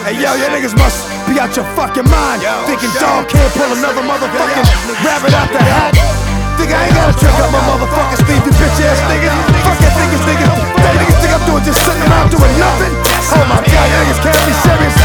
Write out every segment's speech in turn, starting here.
Hey yo, your niggas must be out your fucking mind. Thinking dog can't pull another motherfucking rabbit out the hat. Think I ain't gotta trick up my motherfucking sleeve, you bitch ass niggas. Fuck that niggas, niggas. That niggas think I'm doing just sitting around doing nothing. Oh my god, you niggas can't be serious.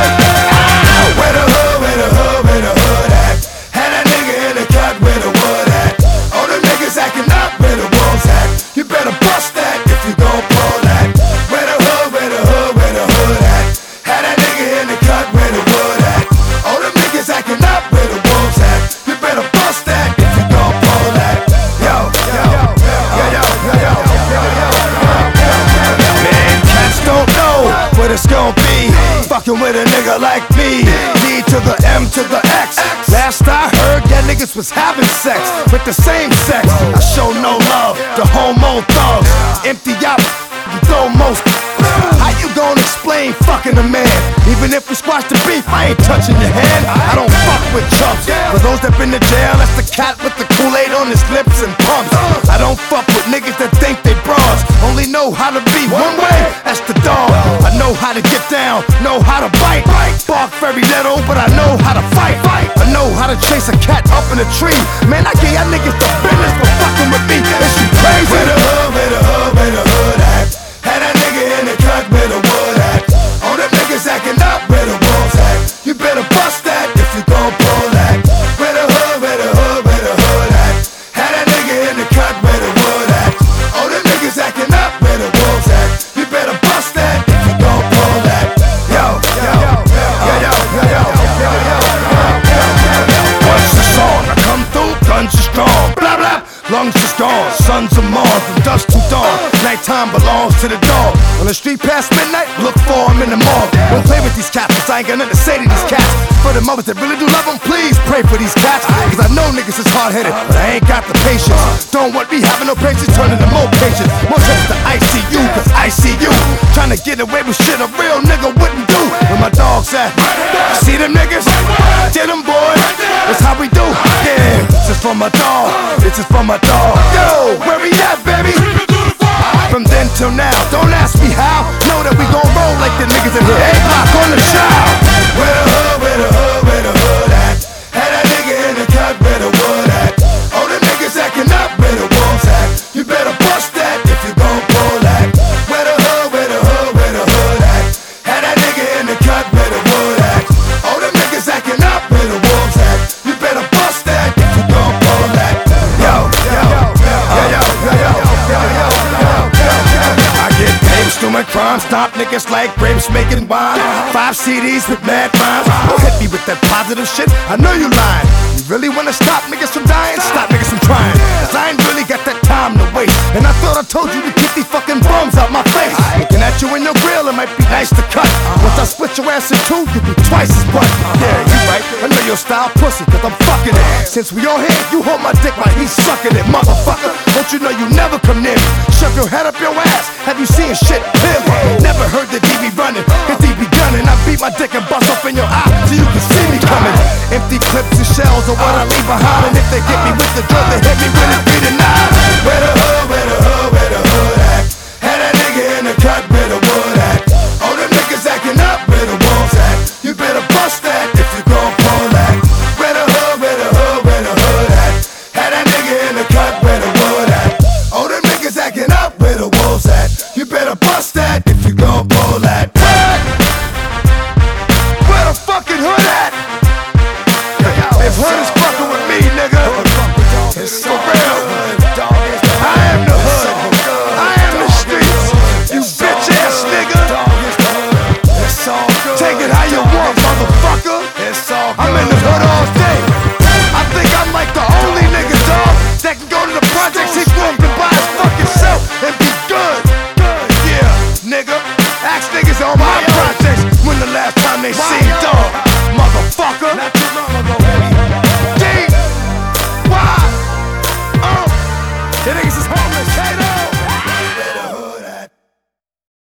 Where the hood, where the hood, where the hood at? Had that nigga in the cut where the wood at. All the niggas acting up where the wolves at. You better bust that if you gon' pull that. Where the hood, where the hood, where the hood at? Had that nigga in the cut where the wood at. All the niggas acting up where the wolves at. You better bust that if you gon' pull that. Yo, yo, yo, yo, yo, yo, yo, yo. Man, cats don't know what it's gon' be. Fucking with a nigga like me. D to the M to the X. Last I heard, that niggas was having sex with the same sex. I show no love to homo thugs. Empty out, you throw most. How you gon' explain fucking a man? Even if we squash the beef, I ain't touching your hand. I don't fuck with chumps. For those that been to jail, that's the cat with the Kool-Aid on his lips and pumps. I don't fuck with niggas that think they bras. Only know how to be one way, that's the dog. I know how to get down, know how to bite. Bark very little, but I know how to fight. I know how to chase a cat up in a tree. Man, I give y'all niggas the business for fucking with me. Is you crazy? Where the hood, where the hood, where the hood at? Had that nigga in the cut where the wood at. All them niggas acting up where the wolves at. You better bust that if you gon' pull that. Where the hood, where the hood, where the hood at? Had that nigga in the cut where the wood at. All them niggas acting up where the wolves at. You better bust that if you gon' pull that. Yo, yo, yo, yo, yo, yo, yo, yo, yo, yo. What's the song? I come through, guns are strong. Blah blah, lungs are strong. Sons of Mars from dusk to dawn. Nighttime belongs to the dog. On the street past midnight, look for him in the morgue. Don't play with these cats, cause I ain't got nothing to say to these cats. For the mothers that really do love them, please pray for these cats. Cause I know niggas is hard-headed, but I ain't got the patience. Don't want me having no patience, turning to more patience. More trips to ICU, cause I see you trying to get away with shit a real nigga wouldn't do. Where my dogs at? See them niggas? Get them boys, that's how we do. Yeah, this is for my dog, this is for my dog. Yo, where we at, baby? From then till now, don't ask me how. Know that we gon' roll like the niggas in here. A-Block on the shout. Where the hood, where the hood, where the hood at? Had that nigga in the cut where the wood at. All the niggas acting up where the wolves at. You better bust that if you gon' pull that. Where the hood, where the hood, where the hood at? Had that nigga in the cut where the wood at. All the niggas acting up where the wolves at. You better bust that if you gon' pull that. Yo, yo, yo, yo, yo, yo, yo, yo, yo. Through my crime, stop niggas like grapes making wine. 5 CDs with mad rhymes. Don't hit me with that positive shit, I know you lying. You really wanna stop niggas from dying? Stop niggas from trying. Cause I ain't really got that time to waste. And I thought I told you to get these fucking bums out my face. Looking at you in your grill, it might be nice to cut. Once I split your ass in two, you'll be twice as butt. Yeah, you right, I know your style pussy, cause I'm fucking it. Since we on here, you hold my dick while he's sucking it. Motherfucker, don't you know you never come near me? Shove your head up your ass, have you seen shit clearly? Never heard the DB running, cause he be gunning. I beat my dick and bust off in your eye so you can see me coming. Empty clips and shells are what I leave behind. And if they get me with the drug, they hit me when it's 3 to 9. Where the hood, where the hood, where the hood at? Had that nigga in the cut where the wood at. All them niggas acting up where the wolves at. You better bust that if you gon' pull that. Where the hood, where the hood, where the hood at? Had that nigga in the cut where the wood at. All them niggas acting up where the wolves at. You better bust that if you gon' pull that. Where the fucking hood at? If hood is fucking with me, nigga, it's for real. I am the hood, I am the streets. You bitch ass nigga. Take it how you want, motherfucker. I'm in the hood all day. I think I'm like the only nigga, dog, that can go to the projects he grew up and buy his fucking self and be good. Yeah, nigga. Ask niggas on my projects when the last time they seen dog.